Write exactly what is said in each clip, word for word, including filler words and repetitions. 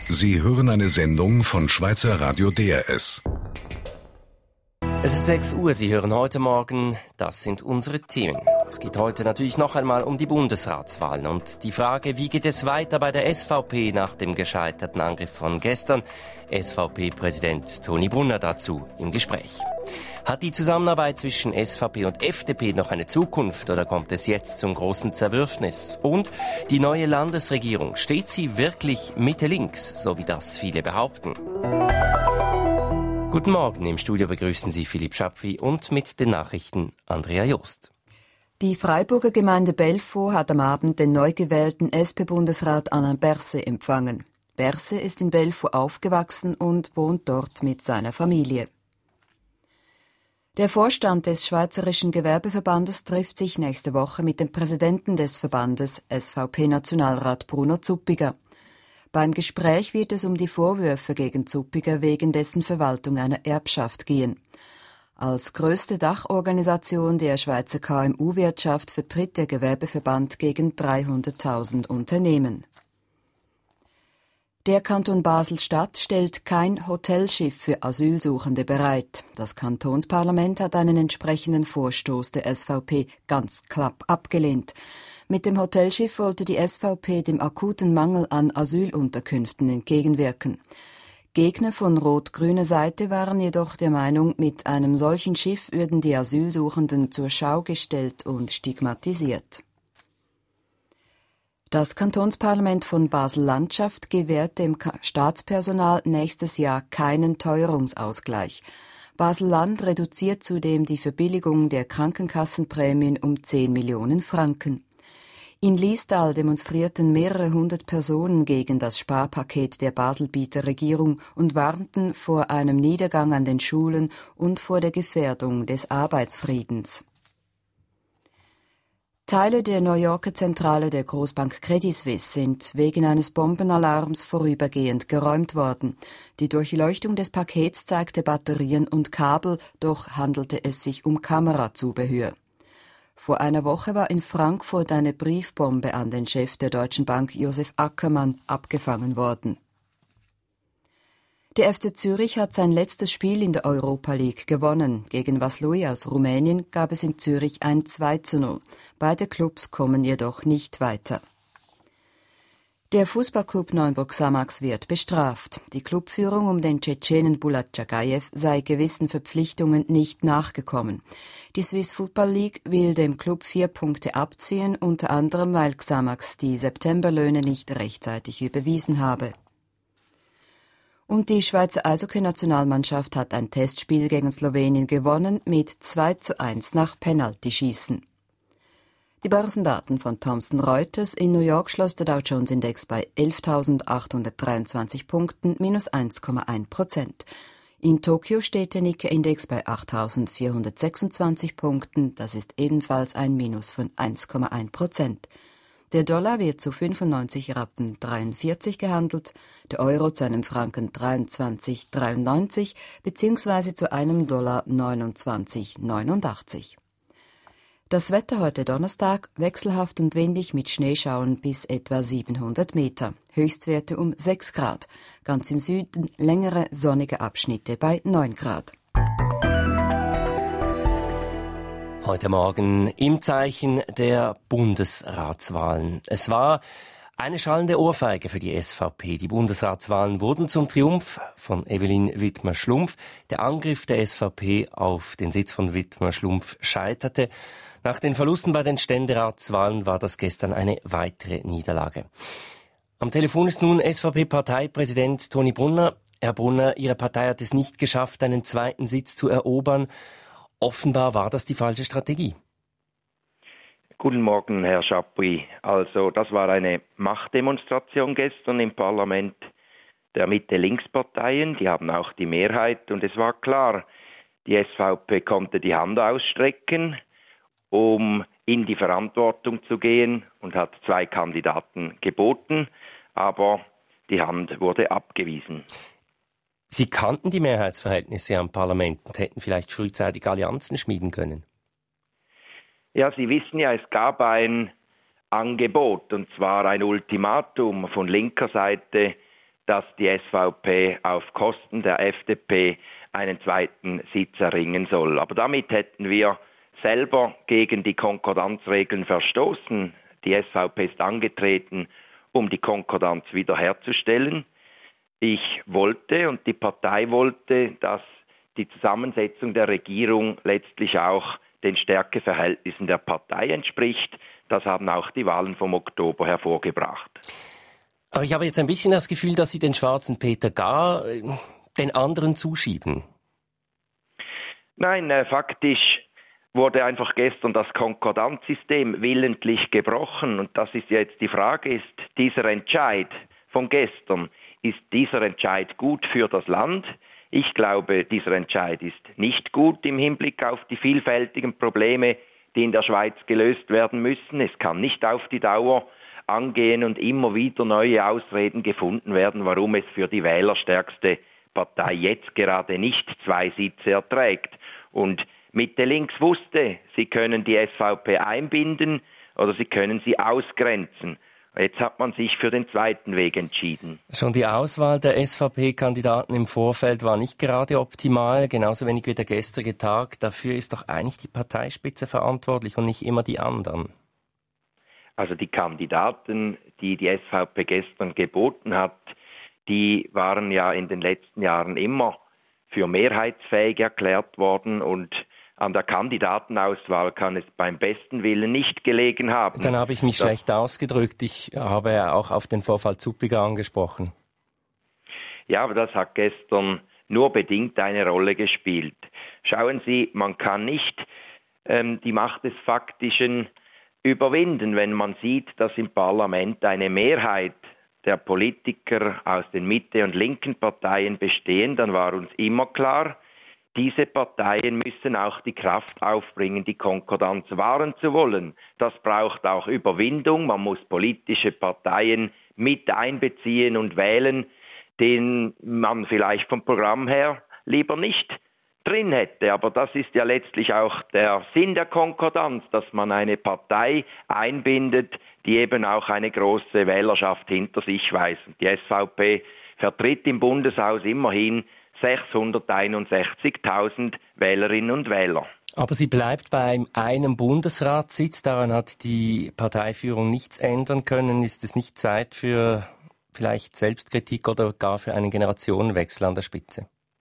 Sie hören eine Sendung von Schweizer Radio D R S. Es ist sechs Uhr, Sie hören heute Morgen, das sind unsere Themen. Es geht heute natürlich noch einmal um die Bundesratswahlen und die Frage, wie geht es weiter bei der S V P nach dem gescheiterten Angriff von gestern? S V P-Präsident Toni Brunner dazu im Gespräch. Hat die Zusammenarbeit zwischen S V P und F D P noch eine Zukunft oder kommt es jetzt zum großen Zerwürfnis? Und die neue Landesregierung, steht sie wirklich Mitte-links, so wie das viele behaupten? Guten Morgen, im Studio begrüßen Sie Philipp Schapwi und mit den Nachrichten Andrea Jost. Die Freiburger Gemeinde Belfaux hat am Abend den neu gewählten S P-Bundesrat Alain Berset empfangen. Berset ist in Belfaux aufgewachsen und wohnt dort mit seiner Familie. Der Vorstand des Schweizerischen Gewerbeverbandes trifft sich nächste Woche mit dem Präsidenten des Verbandes, S V P-Nationalrat Bruno Zuppiger. Beim Gespräch wird es um die Vorwürfe gegen Zuppiger wegen dessen Verwaltung einer Erbschaft gehen. Als größte Dachorganisation der Schweizer K M U-Wirtschaft vertritt der Gewerbeverband gegen dreihunderttausend Unternehmen. Der Kanton Basel-Stadt stellt kein Hotelschiff für Asylsuchende bereit. Das Kantonsparlament hat einen entsprechenden Vorstoß der S V P ganz knapp abgelehnt. Mit dem Hotelschiff wollte die S V P dem akuten Mangel an Asylunterkünften entgegenwirken. Gegner von rot-grüner Seite waren jedoch der Meinung, mit einem solchen Schiff würden die Asylsuchenden zur Schau gestellt und stigmatisiert. Das Kantonsparlament von Basel-Landschaft gewährt dem Staatspersonal nächstes Jahr keinen Teuerungsausgleich. Basel-Land reduziert zudem die Verbilligung der Krankenkassenprämien um zehn Millionen Franken. In Liestal demonstrierten mehrere hundert Personen gegen das Sparpaket der Baselbieter Regierung und warnten vor einem Niedergang an den Schulen und vor der Gefährdung des Arbeitsfriedens. Teile der New Yorker Zentrale der Großbank Credit Suisse sind wegen eines Bombenalarms vorübergehend geräumt worden. Die Durchleuchtung des Pakets zeigte Batterien und Kabel, doch handelte es sich um Kamerazubehör. Vor einer Woche war in Frankfurt eine Briefbombe an den Chef der Deutschen Bank Josef Ackermann abgefangen worden. Der F C Zürich hat sein letztes Spiel in der Europa League gewonnen. Gegen Vaslui aus Rumänien gab es in Zürich ein zwei zu null. Beide Clubs kommen jedoch nicht weiter. Der Fußballclub Neuenburg Samax wird bestraft. Die Clubführung um den Tschetschenen Bulat Tschagajew sei gewissen Verpflichtungen nicht nachgekommen. Die Swiss Football League will dem Club vier Punkte abziehen, unter anderem weil Xamax die Septemberlöhne nicht rechtzeitig überwiesen habe. Und die Schweizer Eishockey-Nationalmannschaft hat ein Testspiel gegen Slowenien gewonnen mit zwei zu eins nach Penaltyschießen. Die Börsendaten von Thomson Reuters: In New York schloss der Dow Jones Index bei elftausendachthundertdreiundzwanzig Punkten, minus eins Komma eins Prozent. In Tokio steht der Nikkei-Index bei achttausendvierhundertsechsundzwanzig Punkten, das ist ebenfalls ein Minus von eins Komma eins Prozent. Der Dollar wird zu fünfundneunzig Rappen dreiundvierzig gehandelt, der Euro zu einem Franken dreiundzwanzig Komma dreiundneunzig bzw. zu einem Dollar neunundzwanzig Komma neunundachtzig. Das Wetter heute Donnerstag: wechselhaft und windig mit Schneeschauern bis etwa siebenhundert Meter. Höchstwerte um sechs Grad. Ganz im Süden längere sonnige Abschnitte bei neun Grad. Heute Morgen im Zeichen der Bundesratswahlen. Es war eine schallende Ohrfeige für die S V P. Die Bundesratswahlen wurden zum Triumph von Evelyn Widmer-Schlumpf. Der Angriff der S V P auf den Sitz von Widmer-Schlumpf scheiterte. Nach den Verlusten bei den Ständeratswahlen war das gestern eine weitere Niederlage. Am Telefon ist nun S V P-Parteipräsident Toni Brunner. Herr Brunner, Ihre Partei hat es nicht geschafft, einen zweiten Sitz zu erobern. Offenbar war das die falsche Strategie. Guten Morgen, Herr Schapwi. Also, das war eine Machtdemonstration gestern im Parlament der Mitte-Links-Parteien. Die haben auch die Mehrheit und es war klar, die S V P konnte die Hand ausstrecken, um in die Verantwortung zu gehen, und hat zwei Kandidaten geboten, aber die Hand wurde abgewiesen. Sie kannten die Mehrheitsverhältnisse am Parlament und hätten vielleicht frühzeitig Allianzen schmieden können. Ja, Sie wissen ja, es gab ein Angebot, und zwar ein Ultimatum von linker Seite, dass die S V P auf Kosten der F D P einen zweiten Sitz erringen soll. Aber damit hätten wir selber gegen die Konkordanzregeln verstoßen. Die S V P ist angetreten, um die Konkordanz wiederherzustellen. Ich wollte und die Partei wollte, dass die Zusammensetzung der Regierung letztlich auch den Stärkeverhältnissen der Partei entspricht. Das haben auch die Wahlen vom Oktober hervorgebracht. Aber ich habe jetzt ein bisschen das Gefühl, dass Sie den schwarzen Peter gar den anderen zuschieben. Nein, äh, faktisch wurde einfach gestern das Konkordanzsystem willentlich gebrochen. Und das ist jetzt die Frage, ist dieser Entscheid von gestern, ist dieser Entscheid gut für das Land? Ich glaube, dieser Entscheid ist nicht gut im Hinblick auf die vielfältigen Probleme, die in der Schweiz gelöst werden müssen. Es kann nicht auf die Dauer angehen und immer wieder neue Ausreden gefunden werden, warum es für die wählerstärkste Partei jetzt gerade nicht zwei Sitze erträgt. Und Mitte Links wusste, sie können die S V P einbinden oder sie können sie ausgrenzen. Jetzt hat man sich für den zweiten Weg entschieden. Schon die Auswahl der S V P-Kandidaten im Vorfeld war nicht gerade optimal, genauso wenig wie der gestrige Tag. Dafür ist doch eigentlich die Parteispitze verantwortlich und nicht immer die anderen. Also die Kandidaten, die die S V P gestern geboten hat, die waren ja in den letzten Jahren immer für mehrheitsfähig erklärt worden und an der Kandidatenauswahl kann es beim besten Willen nicht gelegen haben. Dann habe ich mich das schlecht ausgedrückt. Ich habe ja auch auf den Vorfall Zuppiger angesprochen. Ja, aber das hat gestern nur bedingt eine Rolle gespielt. Schauen Sie, man kann nicht ähm, die Macht des Faktischen überwinden, wenn man sieht, dass im Parlament eine Mehrheit der Politiker aus den Mitte- und linken Parteien bestehen, dann war uns immer klar, diese Parteien müssen auch die Kraft aufbringen, die Konkordanz wahren zu wollen. Das braucht auch Überwindung. Man muss politische Parteien mit einbeziehen und wählen, den man vielleicht vom Programm her lieber nicht drin hätte. Aber das ist ja letztlich auch der Sinn der Konkordanz, dass man eine Partei einbindet, die eben auch eine große Wählerschaft hinter sich weist. Die S V P vertritt im Bundeshaus immerhin sechshunderteinundsechzigtausend Wählerinnen und Wähler. Aber sie bleibt bei einem Bundesratssitz. Daran hat die Parteiführung nichts ändern können. Ist es nicht Zeit für vielleicht Selbstkritik oder gar für einen Generationenwechsel an der Spitze?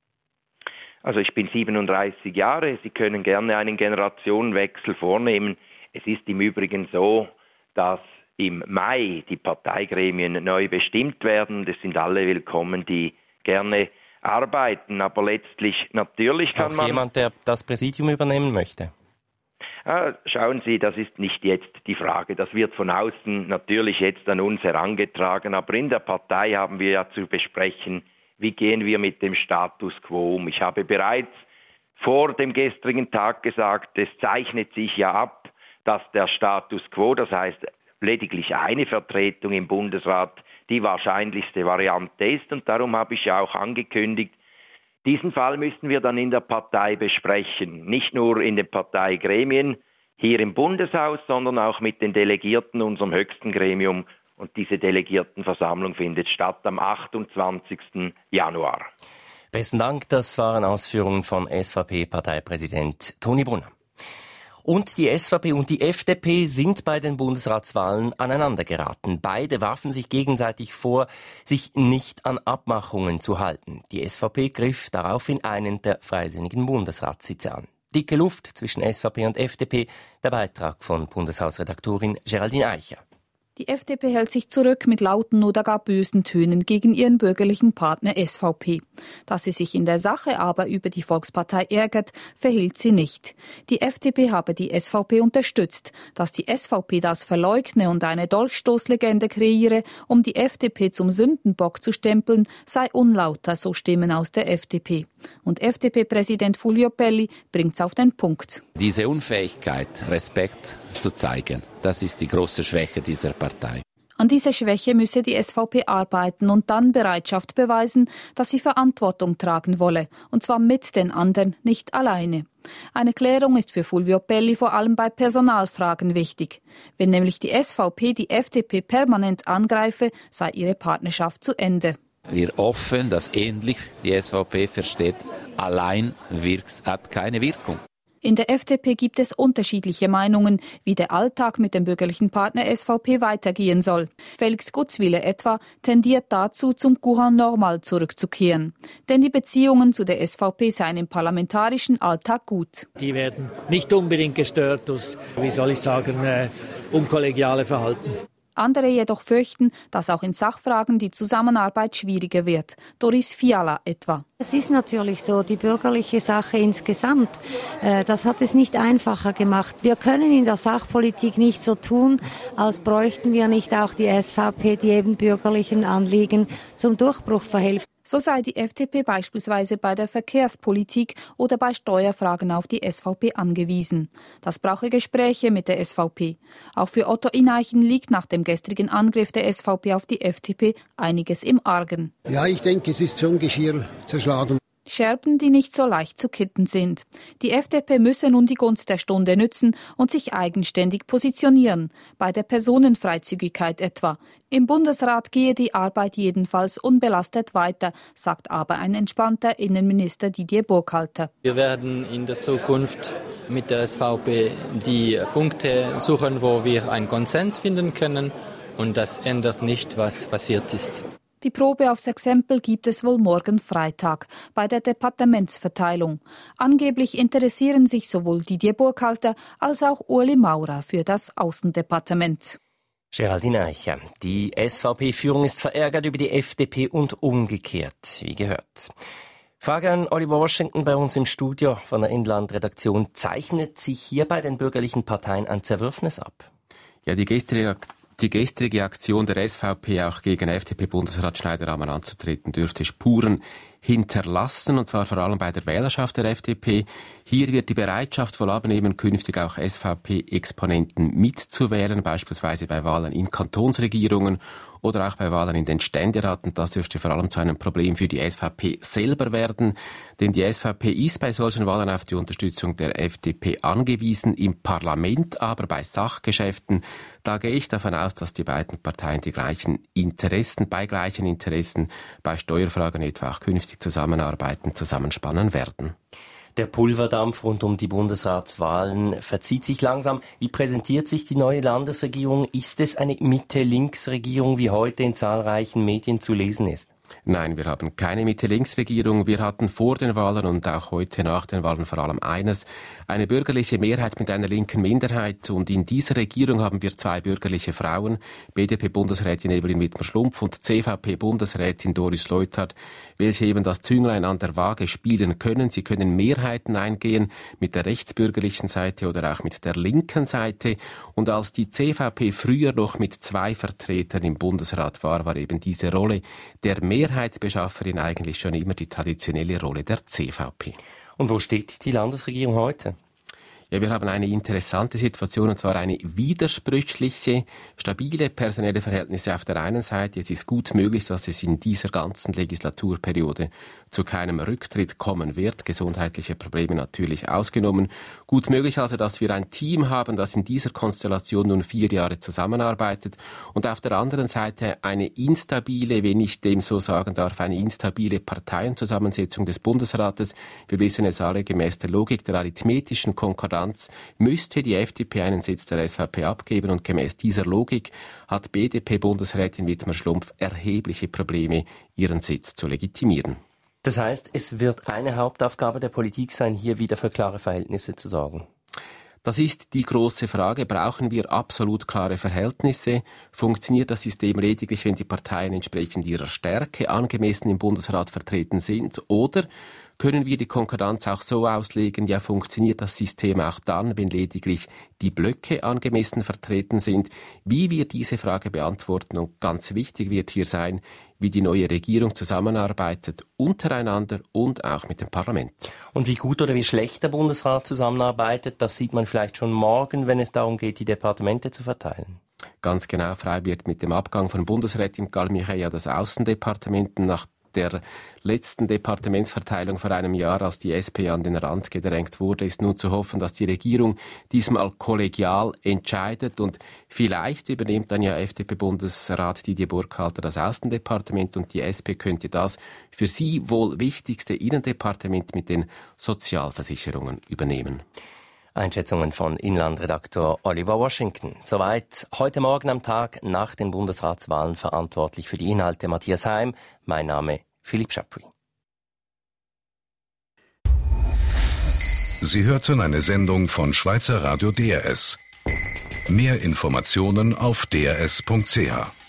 Also ich bin siebenunddreißig Jahre. Sie können gerne einen Generationenwechsel vornehmen. Es ist im Übrigen so, dass im Mai die Parteigremien neu bestimmt werden. Das sind alle willkommen, die gerne arbeiten, aber letztlich natürlich kann auch man... jemand, der das Präsidium übernehmen möchte? Ah, schauen Sie, das ist nicht jetzt die Frage. Das wird von außen natürlich jetzt an uns herangetragen, aber in der Partei haben wir ja zu besprechen, wie gehen wir mit dem Status quo um. Ich habe bereits vor dem gestrigen Tag gesagt, es zeichnet sich ja ab, dass der Status quo, das heißt lediglich eine Vertretung im Bundesrat, die wahrscheinlichste Variante ist. Und darum habe ich ja auch angekündigt, diesen Fall müssen wir dann in der Partei besprechen. Nicht nur in den Parteigremien hier im Bundeshaus, sondern auch mit den Delegierten, unserem höchsten Gremium. Und diese Delegiertenversammlung findet statt am achtundzwanzigsten Januar. Besten Dank, das waren Ausführungen von S V P-Parteipräsident Toni Brunner. Und die S V P und die F D P sind bei den Bundesratswahlen aneinandergeraten. Beide warfen sich gegenseitig vor, sich nicht an Abmachungen zu halten. Die S V P griff daraufhin einen der freisinnigen Bundesratssitze an. Dicke Luft zwischen S V P und F D P, der Beitrag von Bundeshausredaktorin Geraldine Eicher. Die F D P hält sich zurück mit lauten oder gar bösen Tönen gegen ihren bürgerlichen Partner S V P. Dass sie sich in der Sache aber über die Volkspartei ärgert, verhielt sie nicht. Die F D P habe die S V P unterstützt. Dass die S V P das verleugne und eine Dolchstoßlegende kreiere, um die F D P zum Sündenbock zu stempeln, sei unlauter, so Stimmen aus der F D P. Und F D P-Präsident Fulvio Pelli bringt's auf den Punkt. Diese Unfähigkeit, Respekt zu zeigen, das ist die große Schwäche dieser Partei. An dieser Schwäche müsse die S V P arbeiten und dann Bereitschaft beweisen, dass sie Verantwortung tragen wolle. Und zwar mit den anderen, nicht alleine. Eine Klärung ist für Fulvio Pelli vor allem bei Personalfragen wichtig. Wenn nämlich die S V P die F D P permanent angreife, sei ihre Partnerschaft zu Ende. Wir hoffen, dass endlich die S V P versteht, allein wirkt, hat keine Wirkung. In der F D P gibt es unterschiedliche Meinungen, wie der Alltag mit dem bürgerlichen Partner S V P weitergehen soll. Felix Gutzwiller etwa tendiert dazu, zum Courant normal zurückzukehren. Denn die Beziehungen zu der S V P seien im parlamentarischen Alltag gut. Die werden nicht unbedingt gestört durch, wie soll ich sagen, äh, unkollegiale Verhalten. Andere jedoch fürchten, dass auch in Sachfragen die Zusammenarbeit schwieriger wird. Doris Fiala etwa. Es ist natürlich so, die bürgerliche Sache insgesamt, äh, das hat es nicht einfacher gemacht. Wir können in der Sachpolitik nicht so tun, als bräuchten wir nicht auch die S V P, die eben bürgerlichen Anliegen zum Durchbruch verhilft. So sei die F D P beispielsweise bei der Verkehrspolitik oder bei Steuerfragen auf die S V P angewiesen. Das brauche Gespräche mit der S V P. Auch für Otto Ineichen liegt nach dem gestrigen Angriff der S V P auf die F D P einiges im Argen. Ja, ich denke, es ist schon Geschirr zerschlagen. Scherben, die nicht so leicht zu kitten sind. Die F D P müsse nun die Gunst der Stunde nützen und sich eigenständig positionieren, bei der Personenfreizügigkeit etwa. Im Bundesrat gehe die Arbeit jedenfalls unbelastet weiter, sagt aber ein entspannter Innenminister Didier Burkhalter. Wir werden in der Zukunft mit der S V P die Punkte suchen, wo wir einen Konsens finden können, und das ändert nicht, was passiert ist. Die Probe aufs Exempel gibt es wohl morgen Freitag bei der Departementsverteilung. Angeblich interessieren sich sowohl Didier Burkhalter als auch Ueli Maurer für das Außendepartement. Geraldine Eicher. Die S V P-Führung ist verärgert über die F D P und umgekehrt, wie gehört. Frage an Oliver Washington bei uns im Studio von der Inland-Redaktion. Zeichnet sich hier bei den bürgerlichen Parteien ein Zerwürfnis ab? Ja, die gestrige Die gestrige Aktion der S V P, auch gegen F D P-Bundesrat Schneider-Ammann anzutreten, dürfte Spuren hinterlassen, und zwar vor allem bei der Wählerschaft der F D P. Hier wird die Bereitschaft wohl abnehmen, künftig auch S V P-Exponenten mitzuwählen, beispielsweise bei Wahlen in Kantonsregierungen oder auch bei Wahlen in den Ständeraten. Das dürfte vor allem zu einem Problem für die S V P selber werden, denn die S V P ist bei solchen Wahlen auf die Unterstützung der F D P angewiesen, im Parlament aber bei Sachgeschäften. Da gehe ich davon aus, dass die beiden Parteien die gleichen Interessen, bei gleichen Interessen, bei Steuerfragen etwa auch künftig zusammenarbeiten, zusammenspannen werden. Der Pulverdampf rund um die Bundesratswahlen verzieht sich langsam. Wie präsentiert sich die neue Landesregierung? Ist es eine Mitte-Links-Regierung, wie heute in zahlreichen Medien zu lesen ist? Nein, wir haben keine Mitte-Links-Regierung. Wir hatten vor den Wahlen und auch heute nach den Wahlen vor allem eines: eine bürgerliche Mehrheit mit einer linken Minderheit. Und in dieser Regierung haben wir zwei bürgerliche Frauen, B D P-Bundesrätin Evelyn Wittmer-Schlumpf und C V P-Bundesrätin Doris Leuthard, welche eben das Zünglein an der Waage spielen können. Sie können Mehrheiten eingehen mit der rechtsbürgerlichen Seite oder auch mit der linken Seite. Und als die C V P früher noch mit zwei Vertretern im Bundesrat war, war eben diese Rolle der Mehrheitsbeschafferin eigentlich schon immer die traditionelle Rolle der C V P. Und wo steht die Landesregierung heute? Ja, wir haben eine interessante Situation, und zwar eine widersprüchliche, stabile personelle Verhältnisse auf der einen Seite. Es ist gut möglich, dass es in dieser ganzen Legislaturperiode zu keinem Rücktritt kommen wird, gesundheitliche Probleme natürlich ausgenommen. Gut möglich also, dass wir ein Team haben, das in dieser Konstellation nun vier Jahre zusammenarbeitet, und auf der anderen Seite eine instabile, wenn ich dem so sagen darf, eine instabile Parteienzusammensetzung des Bundesrates. Wir wissen es alle, gemäß der Logik der arithmetischen Konkordanz müsste die F D P einen Sitz der S V P abgeben, und gemäß dieser Logik hat B D P-Bundesrätin Wittmer-Schlumpf erhebliche Probleme, ihren Sitz zu legitimieren. Das heißt, es wird eine Hauptaufgabe der Politik sein, hier wieder für klare Verhältnisse zu sorgen. Das ist die große Frage. Brauchen wir absolut klare Verhältnisse? Funktioniert das System lediglich, wenn die Parteien entsprechend ihrer Stärke angemessen im Bundesrat vertreten sind? Oder können wir die Konkordanz auch so auslegen, ja, funktioniert das System auch dann, wenn lediglich die Blöcke angemessen vertreten sind? Wie wir diese Frage beantworten, und ganz wichtig wird hier sein, wie die neue Regierung zusammenarbeitet, untereinander und auch mit dem Parlament. Und wie gut oder wie schlecht der Bundesrat zusammenarbeitet, das sieht man vielleicht schon morgen, wenn es darum geht, die Departemente zu verteilen. Ganz genau, frei wird mit dem Abgang von Bundesrätin Galmiche ja das Außendepartement nach der letzten Departementsverteilung vor einem Jahr, als die S P an den Rand gedrängt wurde, ist nun zu hoffen, dass die Regierung diesmal kollegial entscheidet und vielleicht übernimmt dann ja F D P-Bundesrat Didier Burkhalter das Außendepartement und die S P könnte das für sie wohl wichtigste Innendepartement mit den Sozialversicherungen übernehmen. Einschätzungen von Inlandredaktor Oliver Washington. Soweit heute Morgen am Tag nach den Bundesratswahlen verantwortlich für die Inhalte Matthias Heim. Mein Name Philipp Chapuis. Sie hörten eine Sendung von Schweizer Radio D R S. Mehr Informationen auf d r s punkt c h.